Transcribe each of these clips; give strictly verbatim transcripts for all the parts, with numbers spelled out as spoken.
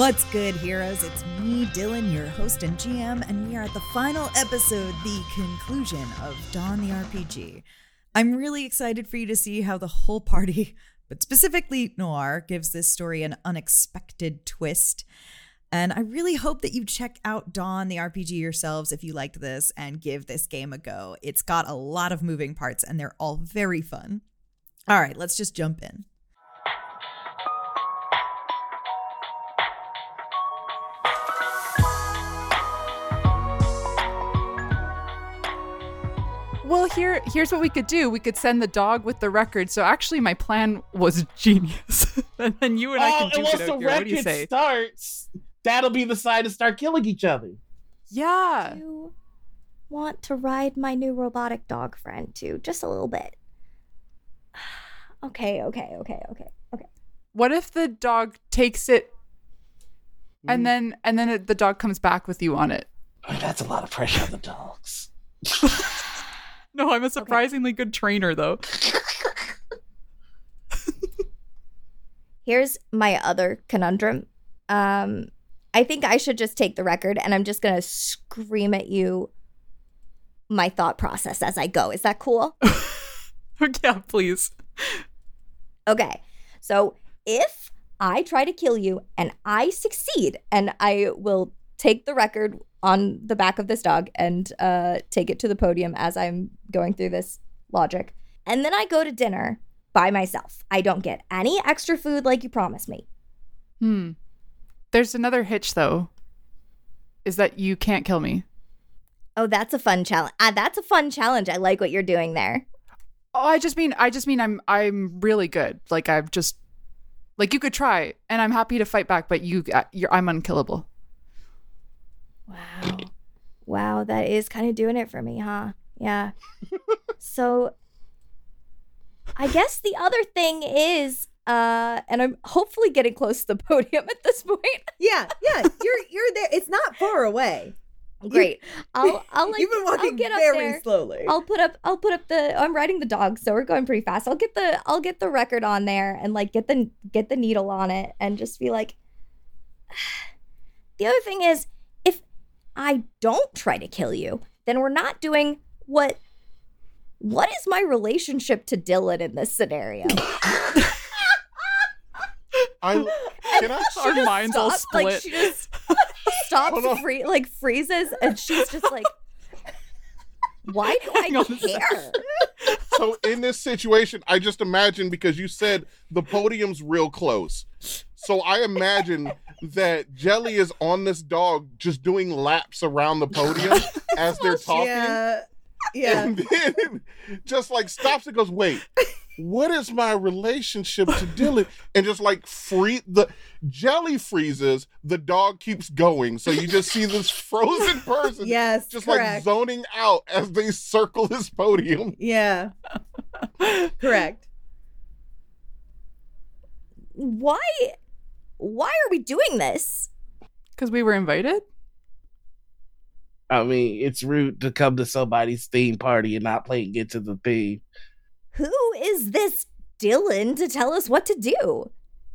What's good, heroes? It's me, Dylan, your host and G M, and we are at the final episode, the conclusion of Dawn the R P G. I'm really excited for you to see how the whole party, but specifically Noir, gives this story an unexpected twist. And I really hope that you check out Dawn the R P G yourselves if you liked this and give this game a go. It's got a lot of moving parts and they're all very fun. All right, let's just jump in. Well, here, here's what we could do. We could send the dog with the record. So actually, my plan was genius. And then you and I Oh, can do and it once out the here. What do you record say? starts, that'll be the sign to start killing each other. Yeah. You want to ride my new robotic dog friend too, just a little bit. Okay, okay, okay, okay, okay. What if the dog takes it, and Mm. then and then it, the dog comes back with you on it? Oh, that's a lot of pressure on the dogs. No, I'm a surprisingly good trainer, though. Here's my other conundrum. Um, I think I should just take the record and I'm just gonna scream at you my thought process as I go. Is that cool? Yeah, please. Okay. So if I try to kill you and I succeed, and I will take the record on the back of this dog and uh, take it to the podium as I'm going through this logic. And then I go to dinner by myself. I don't get any extra food like you promised me. Hmm. There's another hitch, though. Is that you can't kill me. Oh, that's a fun challenge. Uh, that's a fun challenge. I like what you're doing there. Oh, I just mean, I just mean, I'm, I'm really good. Like I've just, like you could try, and I'm happy to fight back, but you, uh, you're, I'm unkillable. Wow. Wow, that is kind of doing it for me, huh? Yeah. So I guess the other thing is, uh, and I'm hopefully getting close to the podium at this point. Yeah, yeah, you're you're there. It's not far away. Great. I'll I'll like You've been walking I'll get up very there. slowly. I'll put up I'll put up the I'm riding the dog, so we're going pretty fast. I'll get the I'll get the record on there and like get the get the needle on it and just be like the other thing is, if I don't try to kill you, then we're not doing what what is my relationship to Dylan in this scenario? I can I She Our just minds all stops, like split. she just stops free like freezes and she's just like, why do Hang I on a care? so in this situation, I just imagine, because you said the podium's real close. So I imagine that Jelly is on this dog just doing laps around the podium as they're talking. Yeah, yeah. And then just like stops and goes, wait, what is my relationship to Dylan? And just like free the Jelly freezes, the dog keeps going. So you just see this frozen person Yes, just correct. like zoning out as they circle this podium. Yeah, correct. Why why are we doing this? Because we were invited? I mean, it's rude to come to somebody's theme party and not play Get to the Theme. Who is this Dylan to tell us what to do?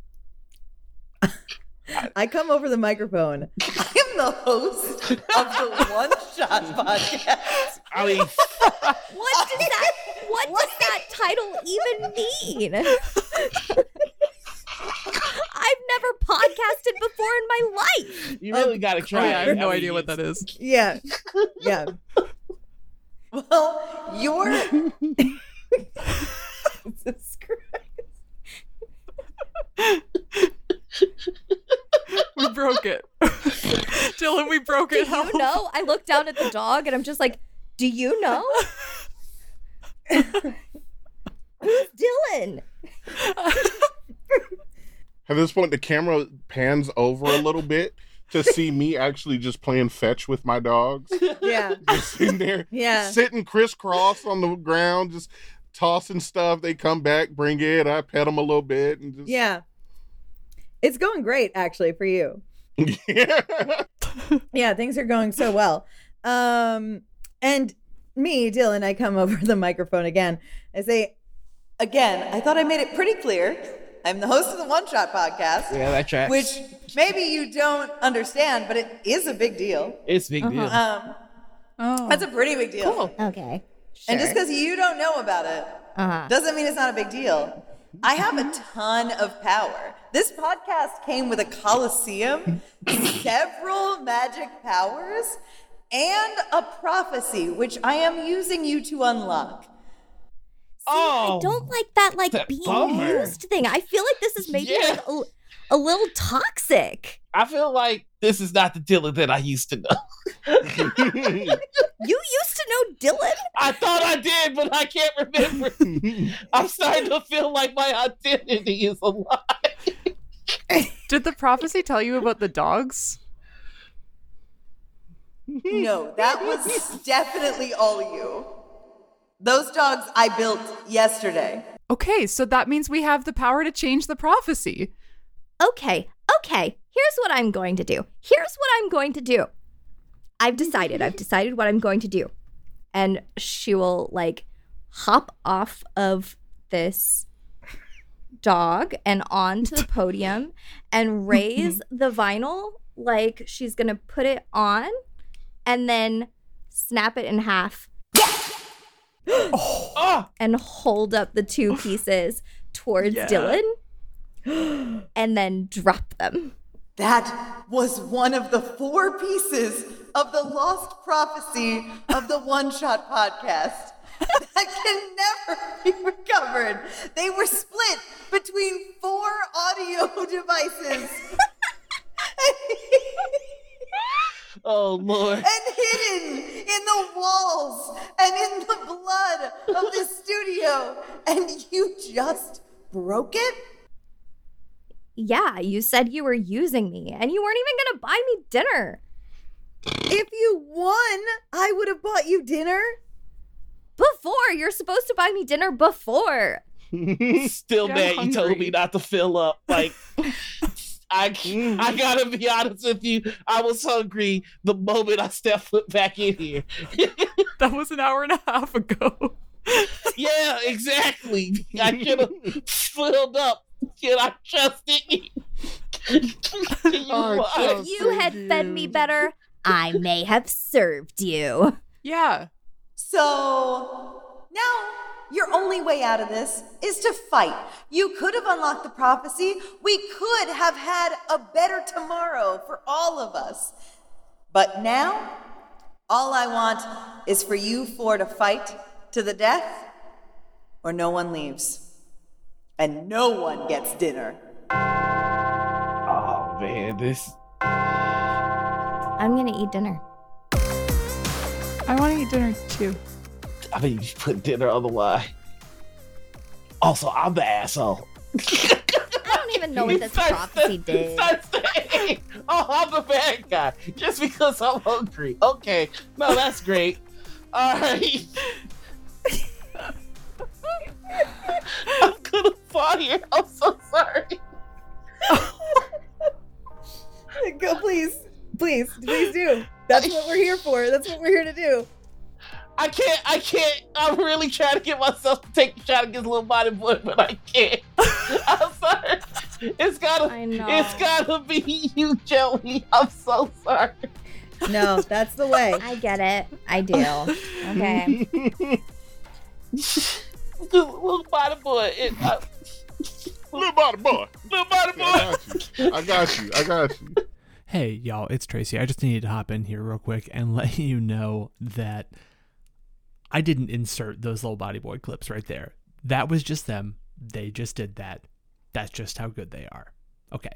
I come over the microphone. I am the host of the One Shot podcast. I mean, What does that what, does that title even mean? I've never podcasted before in my life. you really got to Oh, try. yeah, I it. have no mean, idea what it's- that is. Yeah, yeah. Well, you're. Jesus Christ. We broke it. Dylan, we broke Do it. you know? I look down at the dog and I'm just like, do you know? Who's Dylan? At this point, the camera pans over a little bit to see me actually just playing fetch with my dogs. Yeah, Just sitting there, yeah. sitting crisscross on the ground, just tossing stuff. They come back, bring it. I pet them a little bit, and just Yeah. It's going great, actually, for you. yeah. Yeah, things are going so well. Um, and me, Dylan, I come over the microphone again. I say, again, I thought I made it pretty clear I'm the host of the One Shot Podcast. Yeah, that tracks. Which maybe you don't understand, but it is a big deal. It's a big deal. Um, Oh. That's a pretty big deal. Cool. Okay. And just sure. because you don't know about it Uh-huh. doesn't mean it's not a big deal. I have a ton of power. This podcast came with a coliseum, several magic powers, and a prophecy, which I am using you to unlock. Oh, I don't like that like that being bummer. used thing. I feel like this is maybe Yeah. like a, a little toxic. I feel like this is not the Dylan that I used to know. You used to know Dylan? I thought I did, but I can't remember. I'm starting to feel like my identity is a lie. Did the prophecy tell you about the dogs? No, that was definitely all you. Those dogs I built yesterday. Okay, so that means we have the power to change the prophecy. Okay, okay. Here's what I'm going to do. Here's what I'm going to do. I've decided. I've decided what I'm going to do. And she will like hop off of this dog and onto the podium and raise the vinyl like she's going to put it on and then snap it in half Oh, and hold up the two pieces towards Yeah. Dylan and then drop them. That was one of the four pieces of the lost prophecy of the One Shot Podcast that can never be recovered. They were split between four audio devices oh Lord. and hidden in the walls and in the blood of this studio. And you just broke it? Yeah, you said you were using me and you weren't even going to buy me dinner. If you won, I would have bought you dinner. Before, you're supposed to buy me dinner before. Still Yeah, mad I'm you told me hungry. not to fill up. Like, I, I gotta be honest with you. I was hungry the moment I stepped foot back in here. That was an hour and a half ago. Yeah, exactly. I should have filled up. Can I trust it? You I what? trust- If you had fed me better, I may have served you. Yeah. So now your only way out of this is to fight. You could have unlocked the prophecy. We could have had a better tomorrow for all of us. But now, all I want is for you four to fight to the death, or no one leaves. And no one gets dinner. Oh man, this. I'm going to eat dinner. I want to eat dinner too. I mean, you put dinner on the line. Also, I'm the asshole. I don't even know what this Start prophecy saying- did. start saying, oh, I'm the bad guy just because I'm hungry. Okay, no, that's great. All right. I'm gonna fire. I'm so sorry. Go, please. Please, please do. That's what we're here for. That's what we're here to do. I can't. I can't. I'm really trying to get myself to take a shot against little body boy, but I can't. I'm sorry. It's gotta. I know. It's gotta be you, Jelly. I'm so sorry. No, that's the way. I get it. I do. Okay. Little body boy. It, uh, Little body boy. little body boy. I got you. I got you. I got you. Hey, y'all, it's Tracy. I just needed to hop in here real quick and let you know that I didn't insert those little body boy clips right there. That was just them. They just did that. That's just how good they are. Okay.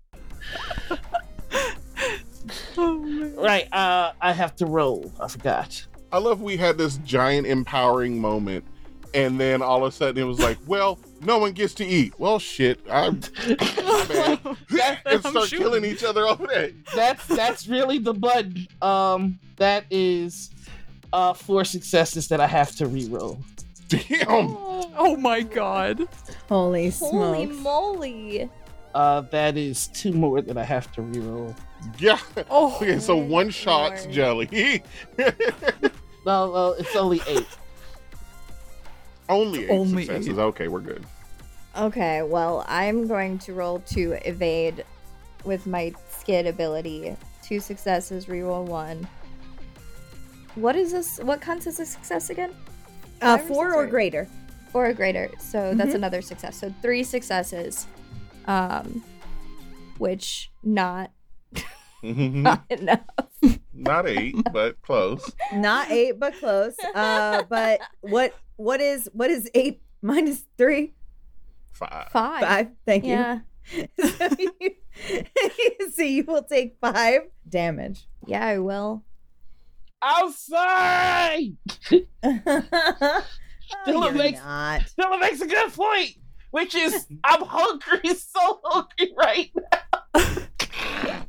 Right. Uh, I have to roll. I forgot. I love we had this giant empowering moment, and then all of a sudden it was like, well, no one gets to eat. Well, shit. I'm my bad. And I'm start shooting. killing each other over there. That's that's really the button. Um, that is uh four successes that I have to reroll. Damn. Oh my god. Holy Holy smokes. moly. Uh, that is two more that I have to reroll. Yeah. Oh. Okay, so one shot's Lord. Jelly. No, no, it's only eight. Only eight Only successes. eight. Okay, we're good. Okay, well, I'm going to roll to evade with my skid ability. Two successes, reroll one. What is this? What counts as a success again? Uh, Five or four six or or- greater. Four or greater. So that's Mhm. another success. So three successes. Um, which not not enough. Not eight, but close. Not eight, but close. Uh, but what what is what is eight minus three? Five. Five. Five. Thank you. Yeah. so, you so you will take five damage. Yeah, I will. I'm sorry. oh, Dylan you're makes- not. Dylan makes a good point, which is I'm hungry, so hungry right now.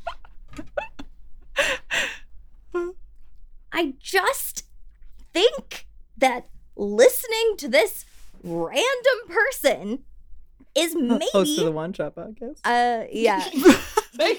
I just think that listening to this random person is Host of the maybe One Shot Podcast. uh yeah. They-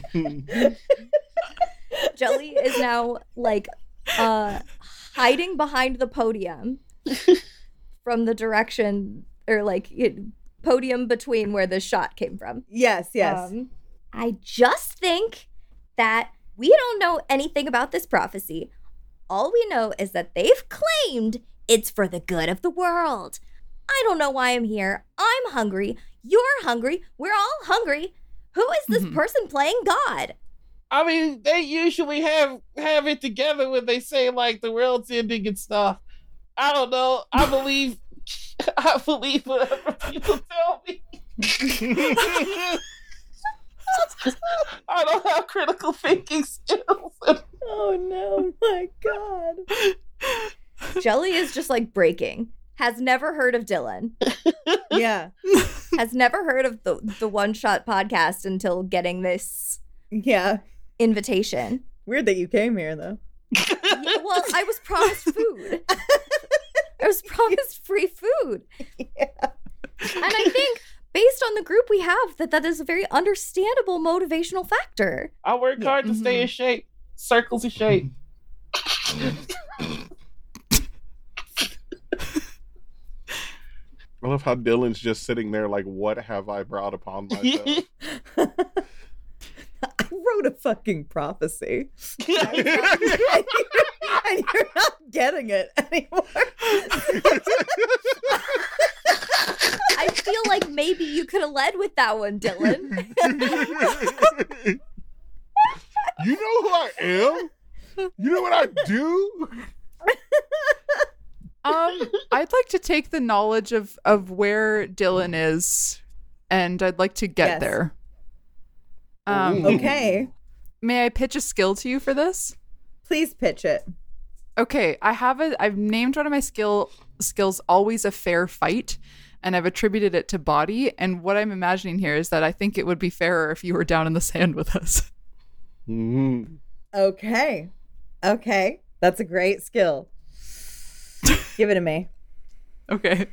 Jelly is now like uh hiding behind the podium from the direction or like it, podium between where the shot came from. Yes, yes. Um, I just think that we don't know anything about this prophecy. All we know is that they've claimed it's for the good of the world. I don't know why I'm here. I'm hungry. You're hungry. We're all hungry. Who is this Mhm. person playing God? I mean, they usually have have it together when they say like the world's ending and stuff. I don't know. I believe. I believe whatever people tell me. I don't have critical thinking skills. oh no, my God. Jelly is just like breaking. Has never heard of Dylan. Yeah. Has never heard of the the One Shot Podcast until getting this Yeah. invitation. Weird that you came here though. Yeah, well, I was promised food. I was promised free food. Yeah. And I think based on the group we have that that is a very understandable motivational factor. I work Yeah. hard to stay in shape. Circles of shape. I love how Dylan's just sitting there like, what have I brought upon myself? I wrote a fucking prophecy. and, you're, and you're not getting it anymore. I feel like maybe you could have led with that one, Dylan. You know who I am? You know what I do? Um, I'd like to take the knowledge of of where Dylan is, and I'd like to get Yes. there. Um, Ooh. Okay. may I pitch a skill to you for this? Please pitch it. Okay, I have a. I've named one of my skill skills "Always a Fair Fight," and I've attributed it to body. And what I'm imagining here is that I think it would be fairer if you were down in the sand with us. Mhm. Okay. Okay. That's a great skill. Give it to me. Okay.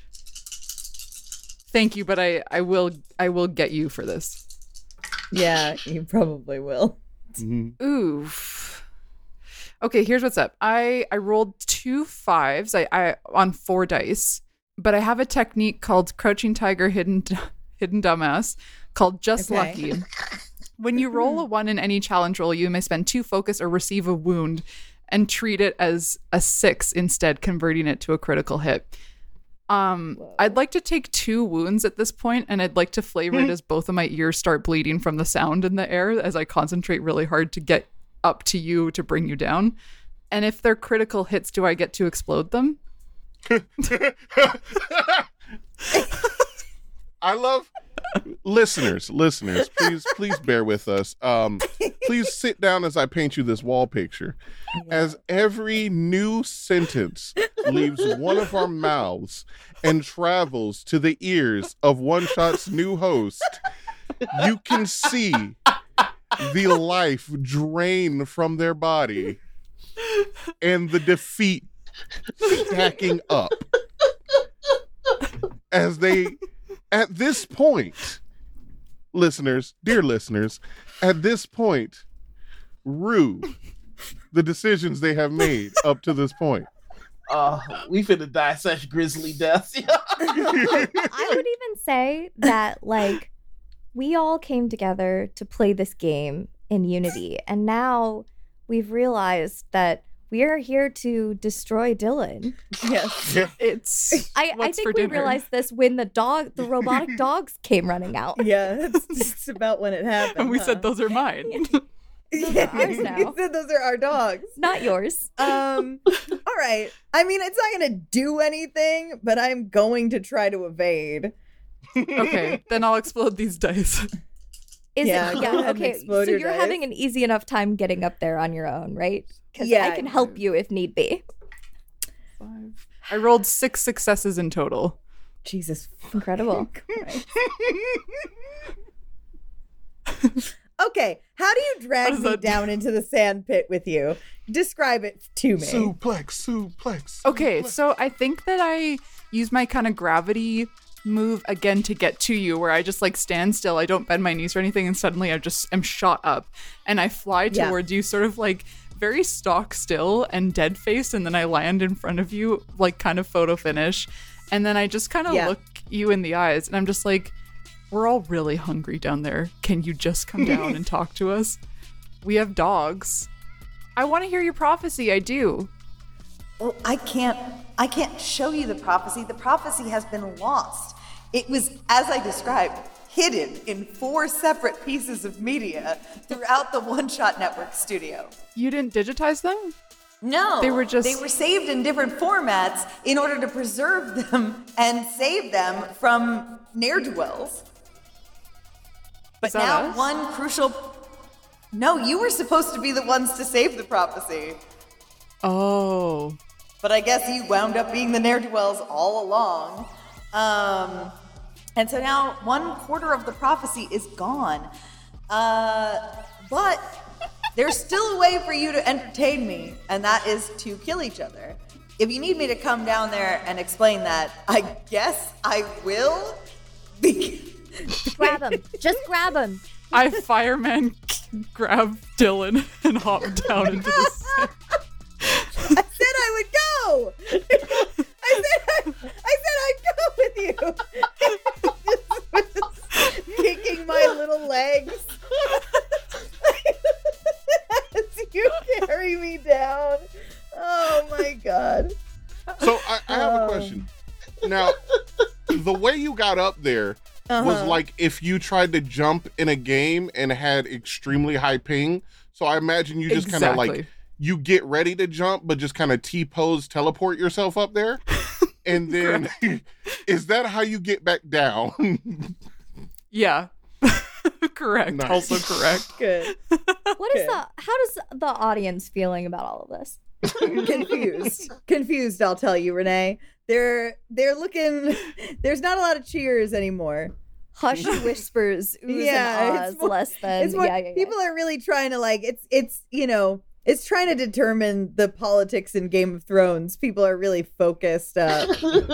Thank you, but I I will I will get you for this. Yeah, you probably will. Mhm. Oof. Okay, here's what's up. I I rolled two fives. I, I on four dice, but I have a technique called Crouching Tiger, Hidden Hidden Dumbass, called Just Okay. Lucky. When you roll a one in any challenge roll, you may spend two focus or receive a wound, and treat it as a six instead, converting it to a critical hit. Um, I'd like to take two wounds at this point, and I'd like to flavor it as both of my ears start bleeding from the sound in the air as I concentrate really hard to get up to you to bring you down. And if they're critical hits, do I get to explode them? I love listeners, listeners, please, please bear with us. Um, please sit down as I paint you this wall picture. As every new sentence leaves one of our mouths and travels to the ears of One Shot's new host, you can see the life drain from their body and the defeat stacking up as they, at this point, listeners, dear listeners, at this point, rue the decisions they have made up to this point. uh, we finna die such grisly deaths. I would even say that, like, we all came together to play this game in unity, and now we've realized that we are here to destroy Dylan. Yes. Yeah. It's I, I what's think for we dinner? realized this when the dog, the robotic dogs came running out. Yeah, it's just about when it happened. and we huh? said those are mine. Those are ours now. You said those are our dogs. Not yours. Um, all right. I mean, it's not going to do anything, but I'm going to try to evade. Okay, then I'll explode these dice. Is Yeah, it? go Yeah. ahead and Okay. explode So your you're dice. having an easy enough time getting up there on your own, right? Because Yeah. I can help you if need be. Five. I rolled six successes in total. Jesus. Incredible. Christ. Okay, how do you How drag does me that- down into the sand pit with you? Describe it to me. Suplex, suplex. Okay, suplex. so I think that I use my kind of gravity move again to get to you, where I just like stand still. I don't bend my knees or anything, and suddenly I just am shot up, and I fly Yeah. towards you, sort of like very stock still and dead faced, and then I land in front of you, like kind of photo finish, and then I just kind of Yeah. look you in the eyes, and I'm just like, we're all really hungry down there. Can you just come down and talk to us? We have dogs. I want to hear your prophecy. I do. Well, I can't I can't show you the prophecy. The prophecy has been lost. It was, as I described, hidden in four separate pieces of media throughout the One Shot Network studio. You didn't digitize them? No, They were just- they were saved in different formats in order to preserve them and save them from ne'er-do-wells. But Is that now us? one crucial. No, you were supposed to be the ones to save the prophecy. Oh. But I guess you wound up being the ne'er-do-wells all along. Um, and so now one quarter of the prophecy is gone. Uh, but there's still a way for you to entertain me, and that is to kill each other. If you need me to come down there and explain that, I guess I will. Be- Grab him. Just grab him. I fireman grab Dylan and hop down into the sand. I said I would go. I said I, I said I'd go with you. Just kicking my little legs as you carry me down. Oh my god. So I, I have a Oh. question. Now, the way you got up there was Uh-huh. like if you tried to jump in a game and had extremely high ping. So I imagine you just kind of like Exactly. you get ready to jump, but just kind of T-pose, teleport yourself up there, and then is that how you get back down? Yeah. Correct. Nice. Also correct. Good. What is Okay. the? How does the audience feeling about all of this? Confused. Confused, I'll tell you, Renee. They're they're looking there's not a lot of cheers anymore. Hushed whispers, oohs Yeah, and it's ahs, more- less than. It's more, yeah, yeah, yeah. people are really trying to like it's it's you know it's trying to determine the politics in Game of Thrones. People are really focused. Uh,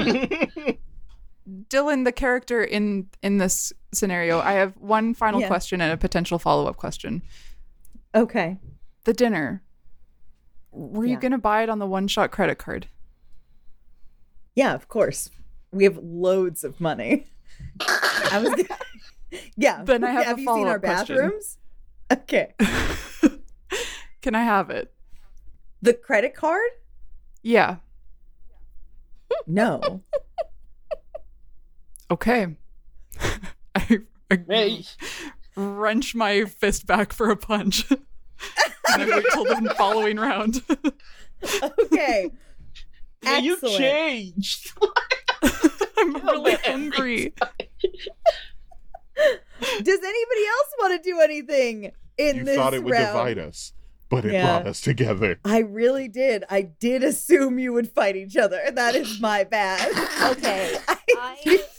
Dylan, the character in in this scenario, I have one final Yeah. question and a potential follow-up question. okay. The dinner. Were you Yeah. going to buy it on the one-shot credit card? Yeah, of course. We have loads of money. I was gonna, yeah. Then I have a you seen our follow-up question. bathrooms? Okay. Can I have it? The credit card? Yeah. No. Okay. I, I Hey, wrench my fist back for a punch. and I wait till the following round. Okay. man, you Excellent. changed. I'm really hungry. Does anybody else want to do anything in You this thought it would round? divide us, but it Yeah. brought us together. I really did. I did assume you would fight each other. That is my bad. Okay. I,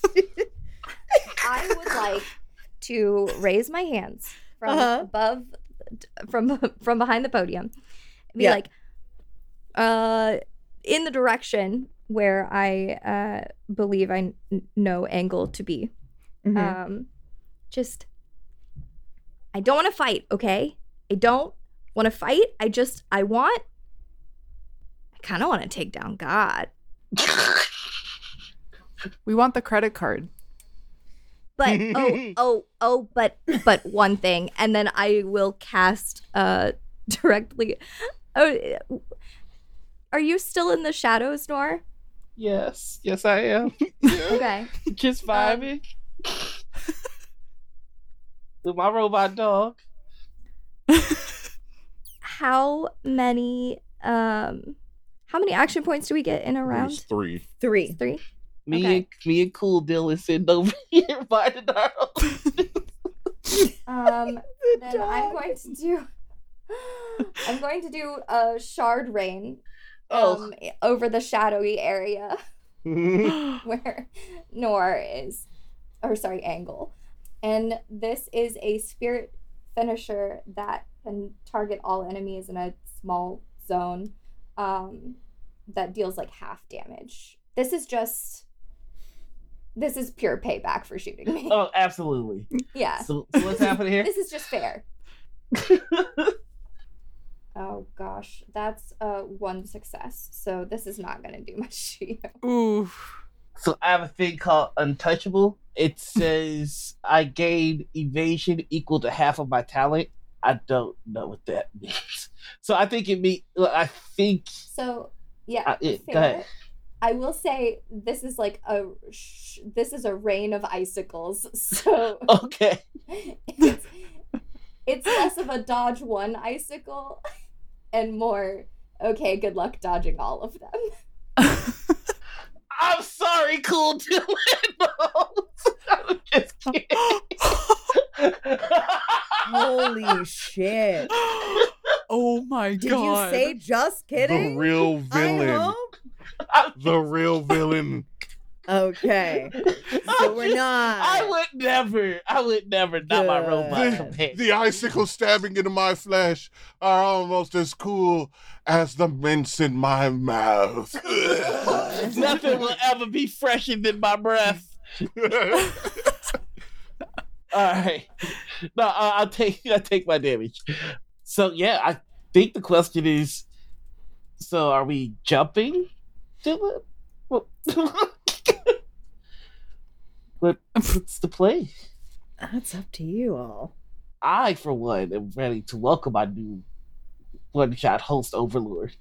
I would like to raise my hands from Uh-huh. above, from from behind the podium, and be Yeah. like, uh, in the direction where I uh believe I n- know Angle to be. Mhm. Um, just, I don't want to fight. Okay, I don't want to fight. I just, I want, I kind of want to take down God. We want the credit card. But oh oh oh but but one thing, and then I will cast uh directly. Oh, are you still in the shadows, Nor? Yes, yes, I am. Okay. Just vibing with my robot dog. How many um how many action points do we get in a There's round? three. Three. Three. Me Okay. and me and Cool Dylan sitting over here fighting our Um then I'm dog. going to do I'm going to do a shard rain Oh. um over the shadowy area where Nor is, or sorry, Angle. And this is a spirit finisher that can target all enemies in a small zone um, that deals like half damage. This is just, this is pure payback for shooting me. Oh, absolutely. Yeah. So, so what's happening here? This is just fair. Oh gosh, that's uh one success. So this is not gonna do much to you. Ooh. So I have a thing called Untouchable. It says I gain evasion equal to half of my talent. I don't know what that means. So I think it means, I think, So yeah, uh, it, fair. go ahead. I will say this is like a sh- this is a rain of icicles. So Okay. it's, it's less of a dodge one icicle and more, okay, good luck dodging all of them. I'm sorry, Cool Dylan. I'm just kidding. Holy shit. Oh my Did god. you say just kidding? The real I villain. hope. I'm The real villain. Okay. So we're not. I would never, I would never, not my robot Good. companion. The icicle stabbing into my flesh are almost as cool as the mints in my mouth. Nothing will ever be fresher than my breath. All right, no, I- I'll take, I take my damage. So yeah, I think the question is, so are we jumping? Dylan? What? what? What's the play? That's up to you all. I, for one, am ready to welcome my new one-shot host overlord.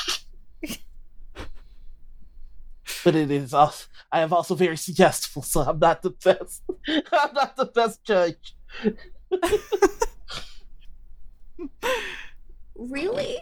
But it is also, I am also very suggestible, so I'm not the best. I'm not the best judge. Really?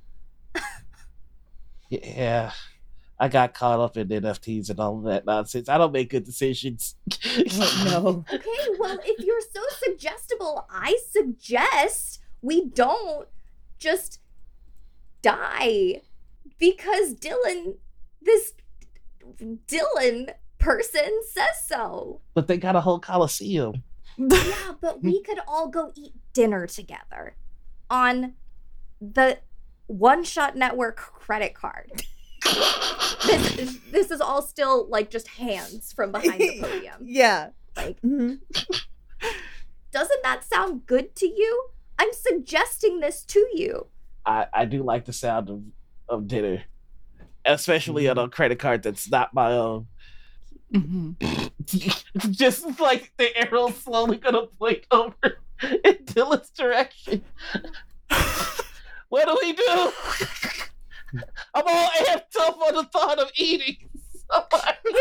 Yeah, I got caught up in N F Ts and all of that nonsense. I don't make good decisions. Oh, no. Okay, well, if you're so suggestible, I suggest we don't just die because Dylan, this Dylan person says so. But they got a whole coliseum. Yeah, but we could all go eat dinner together on the One Shot Network credit card. This is, this is all still like just hands from behind the podium. Yeah. Like, Mhm. doesn't that sound good to you? I'm suggesting this to you. I, I do like the sound of, of dinner, especially on a credit card that's not my own. Mhm. Just like the arrow slowly gonna point over in Dylan's direction. What do we do? I'm all amped up on the thought of eating somebody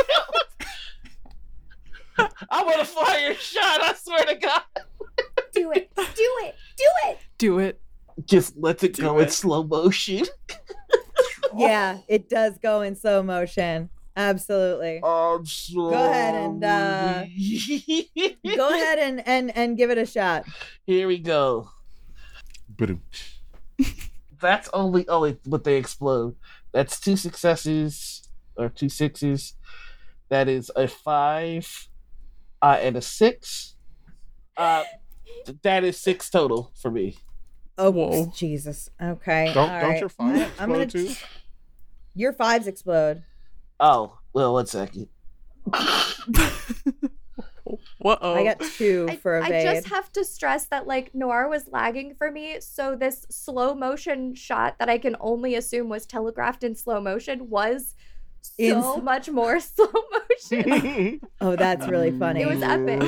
else. I want to fire a shot, I swear to God. Do it. Do it. Do it. Do it. Just let it Do go in it. slow motion. Yeah, it does go in slow motion. Absolutely. I'm sorry. Go ahead and, uh, Go ahead and, and, and give it a shot. Here we go. Ba-dum. That's only only what they explode. That's two successes or two sixes. That is a five uh, and a six. Uh, th- that is six total for me. Oh, Whoa. Jesus. Okay. Don't all don't right. your five I'm gonna explode too? Your fives explode. Oh, well, one second. Whoa. I got two I, for I evade. just have to stress that like Noir was lagging for me, so this slow motion shot that I can only assume was telegraphed in slow motion was so In- much more slow motion. Oh, that's really funny. It was epic.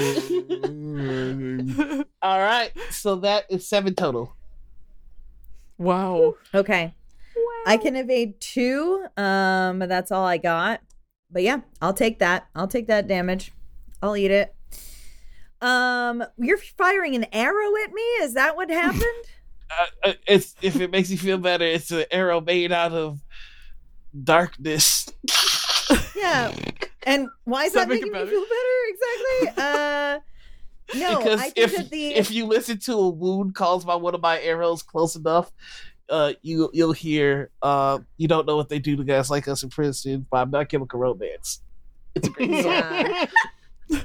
All right, so that is seven total. Wow. Okay. I can evade two. Um, that's all I got. But yeah, I'll take that. I'll take that damage. I'll eat it. Um, you're firing an arrow at me? Is that what happened? Uh, uh, it's if it makes you feel better, it's an arrow made out of darkness. Yeah. And why is Does that, that make making it me feel better exactly? Uh no, because I think if that the if you listen to a wound caused by one of my arrows close enough, uh, you you'll hear uh, you don't know what they do to guys like us in prison by My Chemical Romance. It's a great song. Yeah.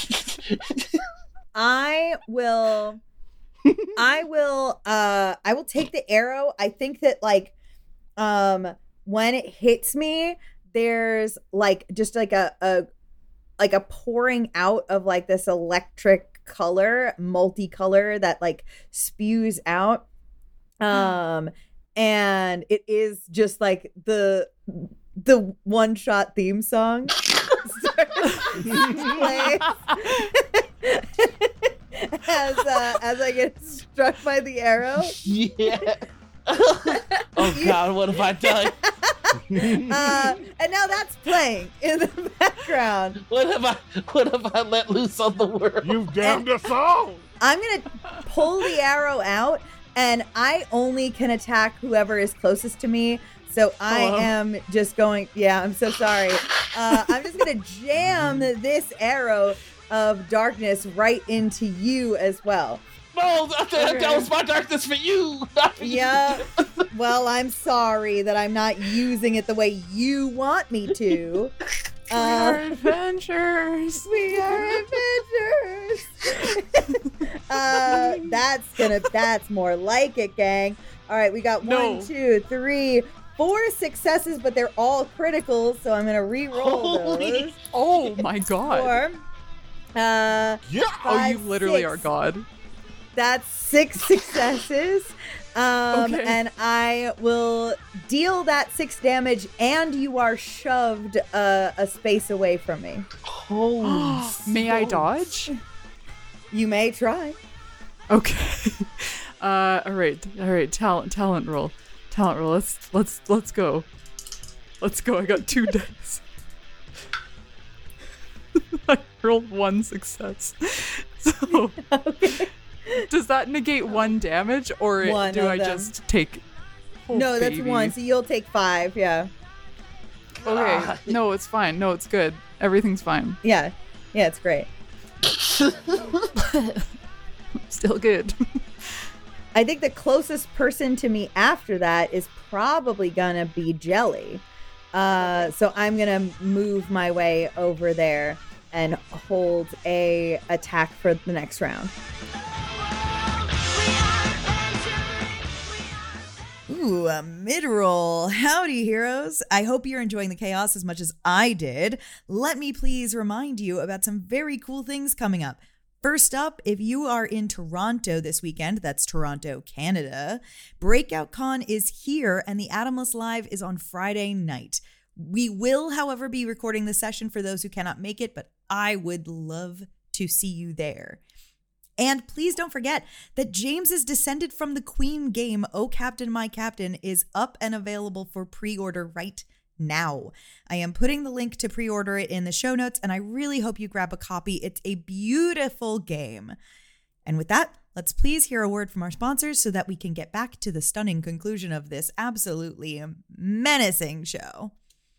I will I will uh I will take the arrow. I think that like um when it hits me, there's like just like a, a like a pouring out of like this electric color, multicolor that like spews out. Um and it is just like the the one shot theme song. Plays. as uh, as I get struck by the arrow. Yeah. Oh God, what have I done? Uh, and now that's playing in the background. What have I what have I let loose on the world? You've damned us all. I'm gonna pull the arrow out, and I only can attack whoever is closest to me. So I Hello? am just going. Yeah, I'm so sorry. Uh, I'm just gonna jam this arrow of darkness right into you as well. No, that, that Okay. was my darkness for you. not for you. Yeah. Well, I'm sorry that I'm not using it the way you want me to. We are Uh, adventures. we are adventures. uh, that's gonna. That's more like it, gang. All right, we got No. one, two, three, four successes, but they're all critical. So I'm gonna re-roll Holy- those. Oh my god. Four. Uh, Yeah. Oh, you five, literally six. are God. That's six successes. Um, Okay. And I will deal that six damage, and you are shoved uh, a space away from me. Holy May I smokes. dodge? You may try. Okay. Uh, all right, all right. Talent, talent roll, talent roll. Let's let's let's go. Let's go. I got two dice. I rolled one success. So, does that negate one damage, or One do of I them. just take? Oh, no, that's baby. one. So you'll take five. Yeah. Okay. Ah. No, it's fine. No, it's good. Everything's fine. Yeah. Yeah, it's great. Still good. I think the closest person to me after that is probably gonna be Jelly. Uh, so I'm gonna move my way over there and hold a attack for the next round. Ooh, a mid-roll. Howdy, heroes. I hope you're enjoying the chaos as much as I did. Let me please remind you about some very cool things coming up. First up, if you are in Toronto this weekend, that's Toronto, Canada, Breakout Con is here and the Atomless Live is on Friday night. We will, however, be recording the session for those who cannot make it, but I would love to see you there. And please don't forget that James's Descended from the Queen game, Oh Captain, My Captain, is up and available for pre-order right now. I am putting the link to pre-order it in the show notes, and I really hope you grab a copy. It's a beautiful game. And with that, let's please hear a word from our sponsors so that we can get back to the stunning conclusion of this absolutely menacing show.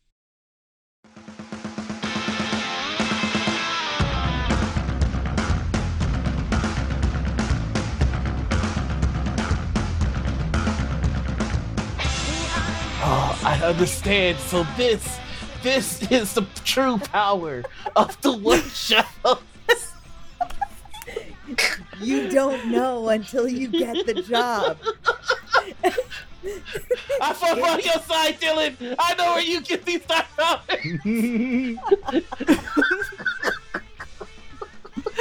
Oh, I understand. So this, this is the true power of the one shot. You don't know until you get the job. I fought on your side, Dylan. I know where you get these dark powers.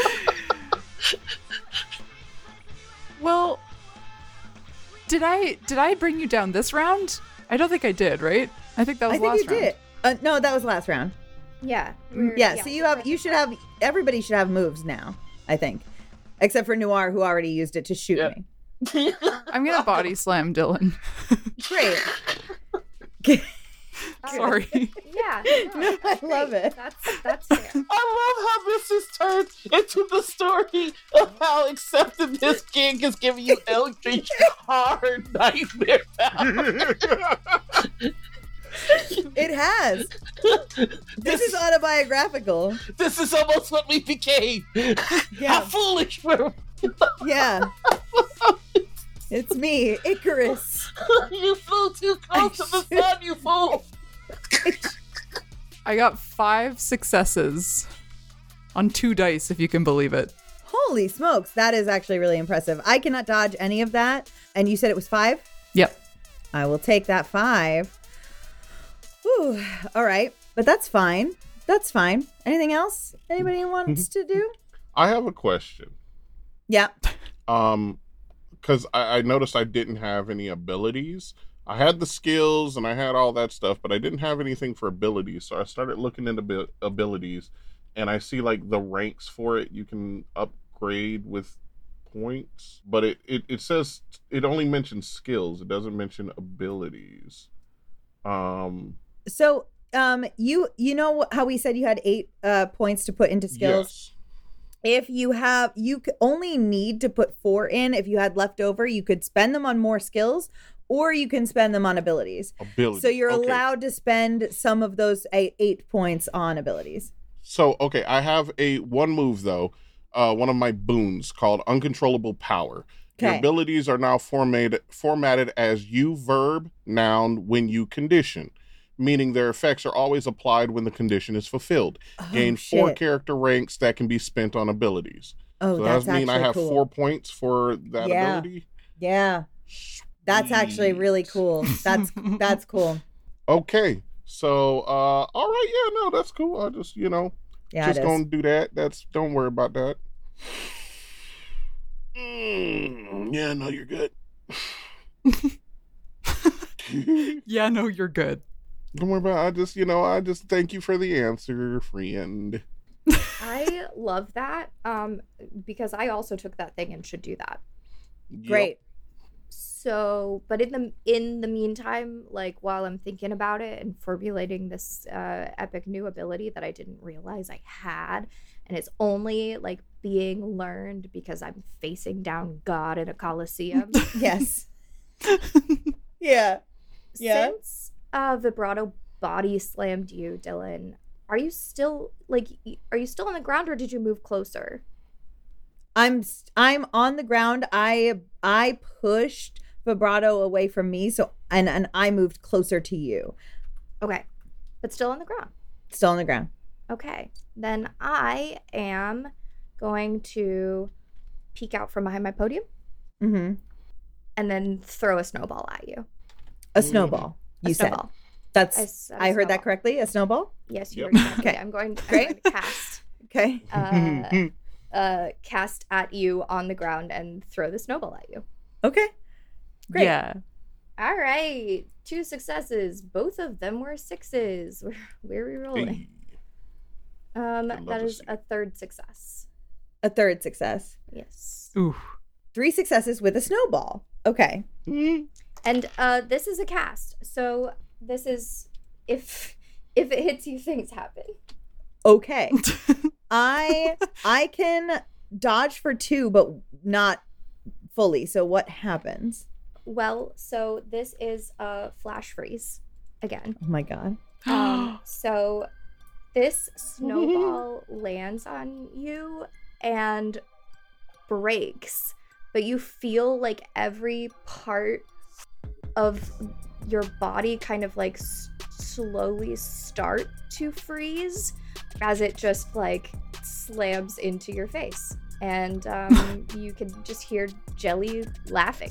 Did I did I bring you down this round? I don't think I did, right? I think that was I think last you round. did. Uh, no, that was last round. Yeah. we're- Yeah, so you have you should have everybody should have moves now, I think. Except for Noir, who already used it to shoot Yep. me. I'm gonna body slam Dylan. Great. Sorry. Yeah. No, I great. love it. That's that's fair. I love how this is turned into the story of how accepting this gig is giving you Eldritch hard nightmare power. It has. This is autobiographical. This is almost what we became. How Yeah. foolish we're. Yeah. It's me, Icarus. You flew too close to the sun, you fool. I got five successes on two dice, if you can believe it. Holy smokes, that is actually really impressive. I cannot dodge any of that. And you said it was five? Yep. I will take that five. Whew. All right, but that's fine. That's fine. Anything else anybody wants to do? I have a question. Yeah. Um, because I, I noticed I didn't have any abilities. I had the skills and I had all that stuff, but I didn't have anything for abilities. So I started looking into bi- abilities, and I see like the ranks for it. You can upgrade with points, but it, it, it says it only mentions skills. It doesn't mention abilities. Um, So, um, you you know how we said you had eight uh points to put into skills? yes. If you have, you c- only need to put four in. If you had left over, you could spend them on more skills, or you can spend them on abilities. Abilities. So you're Okay. allowed to spend some of those eight, eight points on abilities. So, okay, I have a one move though, uh, one of my boons called Uncontrollable Power. Your Okay. abilities are now formatted formatted as you verb noun when you condition, meaning their effects are always applied when the condition is fulfilled. Oh, Gain four shit. character ranks that can be spent on abilities. Oh, so that's that mean I actually have cool. four points for that Yeah. ability. Yeah, that's actually really Sweet. cool. That's that's cool. Okay. So, uh, all right, yeah, no, that's cool. I just, you know, Yeah, just it is. gonna do that. That's don't worry about that. Mm, yeah, no, you're good. Yeah, no, you're good. Don't worry about it. I just, you know, I just thank you for the answer, friend. I love that. Um, because I also took that thing and should do that. Great. So, but in the in the meantime, like while I'm thinking about it and formulating this uh, epic new ability that I didn't realize I had, and it's only like being learned because I'm facing down God in a coliseum. Yes. Yeah. Yeah. Since uh, Vibrato body slammed you, Dylan, are you still like y- are you still on the ground or did you move closer? I'm st- I'm on the ground. I I pushed Vibrato away from me, so and and I moved closer to you. Okay, but still on the ground. Still on the ground. Okay, then I am going to peek out from behind my podium Mm-hmm. and then throw a snowball at you. A snowball. A You said snowball. that's. I I, said a heard that snowball. correctly. A snowball. Yes, you Yep. were exactly. Okay. I'm going. I'm Great. going to cast. Okay. Uh, uh, cast at you on the ground and throw the snowball at you. Okay. Great. Yeah. All right, two successes. Both of them were sixes. Where, where are we rolling? Hey. Um, I'd love that to is see. a third success. A third success. Yes. Ooh. Three successes with a snowball. Okay. And uh, this is a cast. So this is if if it hits you, things happen. Okay. I I can dodge for two, but not fully. So what happens? Well, so this is a flash freeze again. Oh my god. Um, so this snowball lands on you and breaks, but you feel like every part of your body kind of like s- slowly start to freeze as it just like slams into your face. And um, you can just hear Jelly laughing.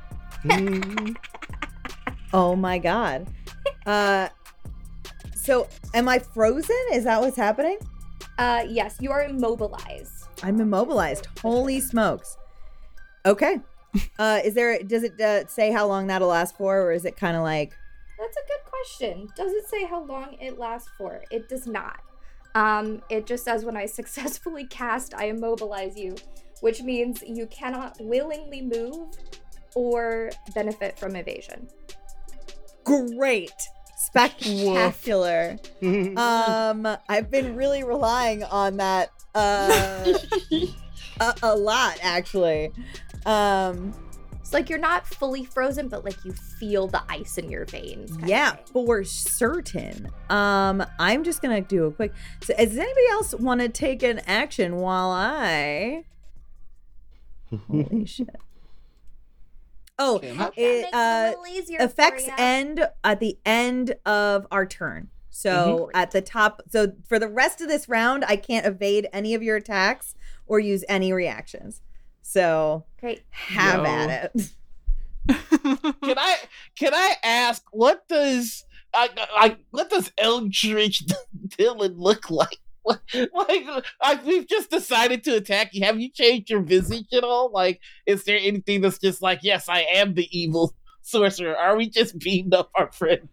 Oh my god. Uh so am I frozen? Is that what's happening? Uh, yes, you are immobilized. I'm immobilized. Holy smokes. Okay. Uh, is there? Does it uh, say how long that'll last for, or is it kind of like? That's a good question. Does it say how long it lasts for? It does not. Um, it just says when I successfully cast, I immobilize you, which means you cannot willingly move or benefit from evasion. Great. Spectacular. um, I've been really relying on that uh, a, a lot, actually. Um, It's like you're not fully frozen, but like you feel the ice in your veins. kind of yeah, thing. for certain. Um, I'm just gonna do a quick. So, does anybody else want to take an action while I? Holy shit! Oh, Can I- That it makes uh. it a little easier for effects ya. end at the end of our turn. So at the top, so for the rest of this round, I can't evade any of your attacks or use any reactions. So Great. have Yo. at it. Can I can I ask what does I, I what does Eldritch Dylan look like? Like, I, we've just decided to attack you. Have you changed your visage at all? Like, is there anything that's just like, yes, I am the evil sorcerer? Are we just beating up our friend?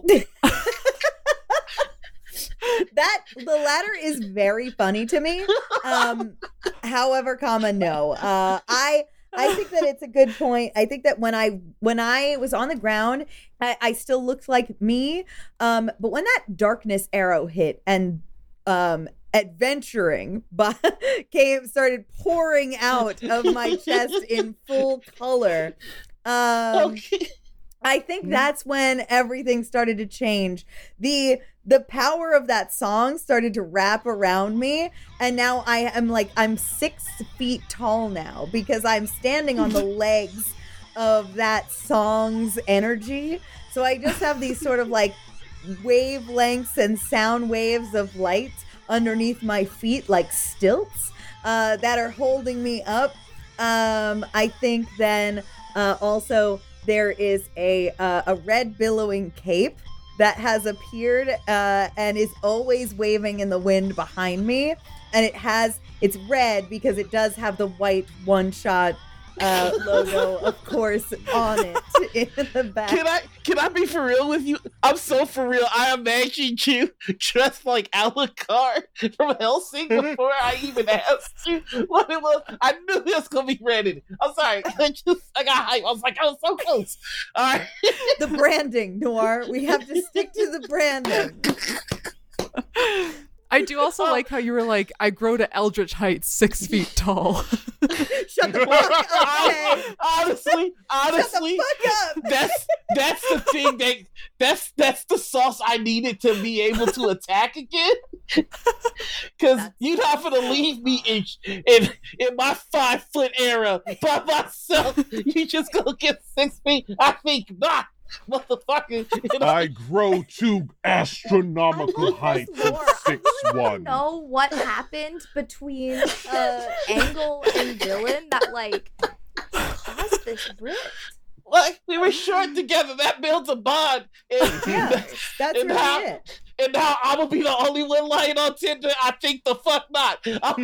That the latter is very funny to me. Um, however, comma no. Uh, I I think that it's a good point. I think that when I when I was on the ground, I, I still looked like me. Um, but when that darkness arrow hit and um adventuring but came started pouring out of my chest in full color. Um Okay. I think that's when everything started to change. The the power of that song started to wrap around me, and now I am like I'm six feet tall now because I'm standing on the legs of that song's energy. So I just have these sort of like wavelengths and sound waves of light underneath my feet, like stilts, uh, that are holding me up. Um, I think then uh, also. There is a uh, a red billowing cape that has appeared uh, and is always waving in the wind behind me, and it has it's red because it does have the white one shot uh, logo, of course, on it in the back. Can I can I be for real with you? I'm so for real. I imagined you dressed like Alucard from Helsing before I even asked you what it was. I knew it was gonna be ready. I'm sorry. I just I got hype. I was like, I was so close. All right. The branding, Noir. We have to stick to the branding. I do also like how you were like, I grow to eldritch heights six feet tall. Shut the fuck up, Jay. honestly, honestly, Shut the fuck up. that's that's the thing that that's that's the sauce I needed to be able to attack again. Because you're not gonna leave me in in in my five foot era by myself. You just gonna get six feet. I think not, motherfucker. You know? I grow to astronomical I love heights this of lore. six I want to one. know what happened between uh, Angle and Dylan that like caused this rift. Like we were short together. That builds a bond. And, Yeah, that's and really how, it. And now I'm gonna be the only one lying on Tinder. I think the fuck not. I'm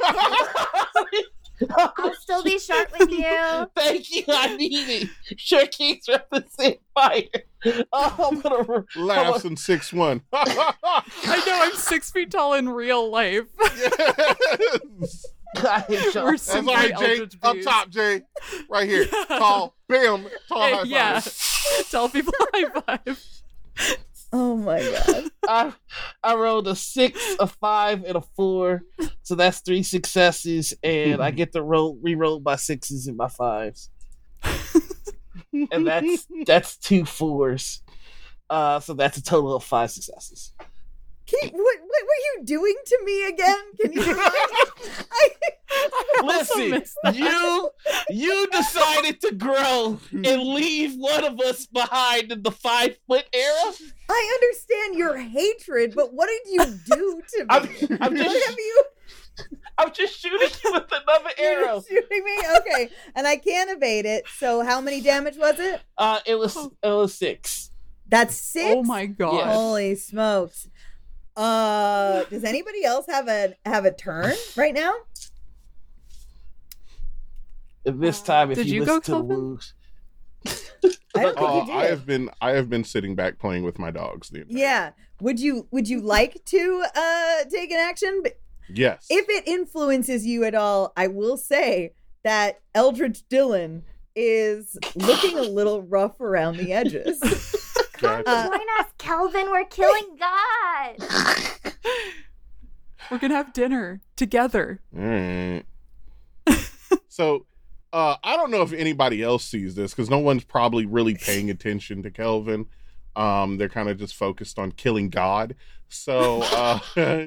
I'll still be short with you. Thank you. I need it. Sure Kings represent fire. Oh, I'm gonna Laughs in six one. I know I'm six feet tall in real life. Yes. I hate y'all. We're That's all simply right, Jay. eldritch Up bees. top, Jay. Right here. Tall. Bam. Tall Hey, high five. yeah. Tell people high five. Oh my god. I I rolled a six, a five, and a four, so that's three successes, and I get to roll re-roll my sixes and my fives, and that's that's two fours. Uh, so that's a total of five successes. Can you, what what were you doing to me again? Can you remind me? I, Listen, missed that. you you decided to grow and leave one of us behind in the five foot era. I understand your hatred, but what did you do to me? I'm, I'm what just have you I'm just shooting you with another you're arrow. shooting me? Okay, and I can't evade it. So how many damage was it? Uh, it was it was six. That's six. Oh my god. Yes. Holy smokes! Uh, does anybody else have a have a turn right now? This time, if Did you, you listen go, to the Kelvin? woos. I don't think Uh, you did. I have been I have been sitting back playing with my dogs. The entire Yeah. Would you would you like to uh take an action? But Yes. if it influences you at all, I will say that Eldritch Dylan is looking a little rough around the edges. Gotcha. Uh, Join us, Kelvin. We're killing God. We're gonna have dinner together. Alright. So, uh, I don't know if anybody else sees this because no one's probably really paying attention to Kelvin. Um, they're kind of just focused on killing God. So, uh,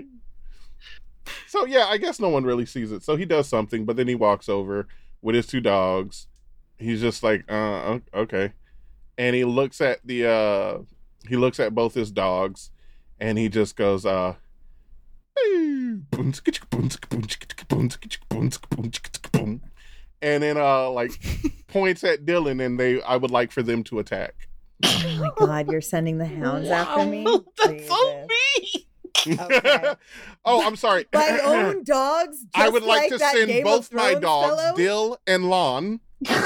so yeah, I guess no one really sees it. So he does something, but then he walks over with his two dogs. He's just like, uh, okay, and he looks at the, uh, he looks at both his dogs, and he just goes, uh. And then uh like points at Dylan and they I would like for them to attack. Oh my god, you're sending the hounds after me? That's so Jesus. mean. Okay. Oh, I'm sorry. My own dogs. Just I would like, to that send Game both of my Thrones dogs, fellow. Dill and Lon.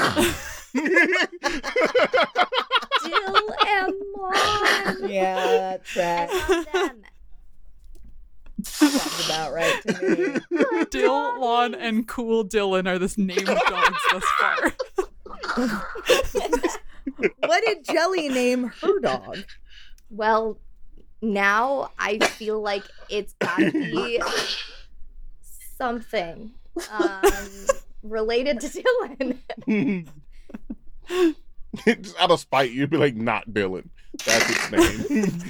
Jill and Mon. Yeah, that tracks. I love them. Sounds about right to me. Dill, Lon, and Cool Dylan are the named dogs thus far. What did Jelly name her dog? Well, now I feel like it's gotta be something um, related to Dylan. Just out of spite, you'd be like, not Dylan. That's its name.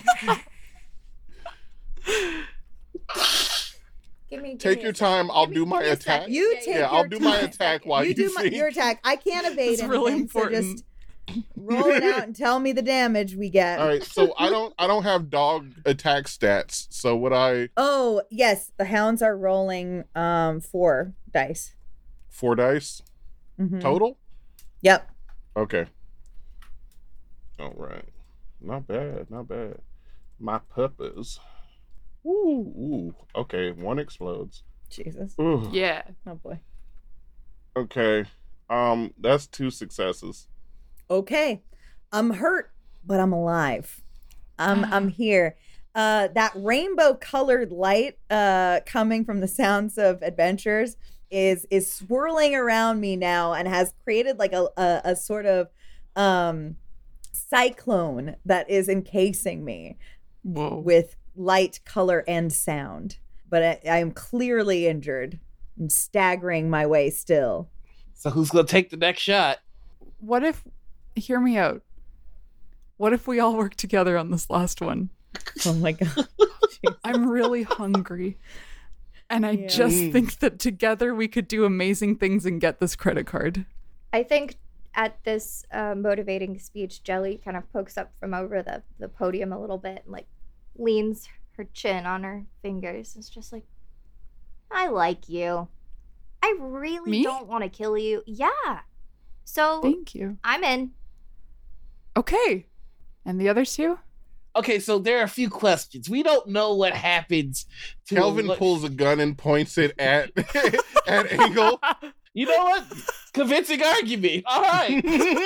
Give me, give Take me your a second. time. I'll Give me- do my give me a attack. second. You Yeah, take yeah. Yeah, I'll your do my time. attack while you you do my, think. your attack. I can't evade It's anything, really so important. just roll it out and tell me the damage we get. All right, so I don't I don't have dog attack stats. So what I Oh yes, the hounds are rolling um four dice. four dice Mhm. total? Yep. Okay. All right. Not bad, not bad. My puppers. Ooh, ooh. Okay, one explodes. Jesus. Ooh. Yeah. Oh boy. Okay. Um, that's two successes. Okay. I'm hurt, but I'm alive. I'm I'm here. Uh that rainbow colored light uh coming from the Sounds of Adventures is is swirling around me now and has created like a a, a sort of um cyclone that is encasing me Whoa. with light, color, and sound. But I, I am clearly injured. I'm staggering my way still. So who's gonna take the next shot? What if, hear me out. What if we all work together on this last one? Oh my god. I'm really hungry. And I Yeah. just Mm. think that together we could do amazing things and get this credit card. I think at this uh, motivating speech, Jelly kind of pokes up from over the, the podium a little bit and like leans her chin on her fingers. It's just like, I like you. I really Me? don't want to kill you. Yeah. So Thank you. I'm in. Okay. And the others two? Okay, so there are a few questions. We don't know what happens to Kelvin a, pulls a gun and points it at at Angle. You know what? Convincing argument. All right.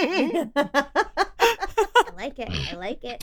I like it. I like it.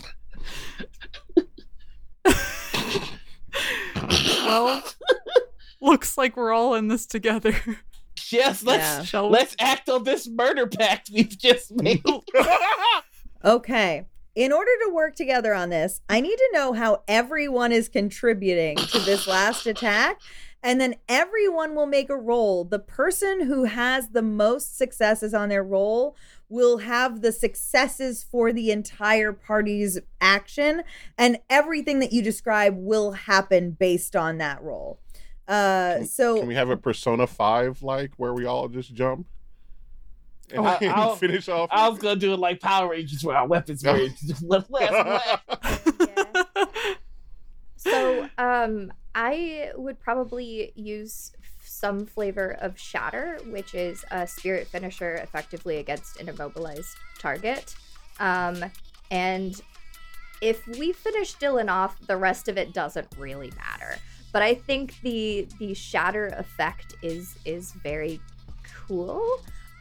Well, looks like we're all in this together. Yes, let's Yeah. Shall we? let's act on this murder pact we've just made. Okay. In order to work together on this, I need to know how everyone is contributing to this last attack. And then everyone will make a roll. The person who has the most successes on their roll will have the successes for the entire party's action. And everything that you describe will happen based on that roll. Uh, so Can we have a Persona five like where we all just jump? And I- I'll- finish off. I was gonna do it like Power Rangers where our weapons were just left, left, left. Yeah. So, um, I would probably use f- some flavor of Shatter, which is a spirit finisher effectively against an immobilized target. Um, and if we finish Dylan off, the rest of it doesn't really matter. But I think the the Shatter effect is is very cool.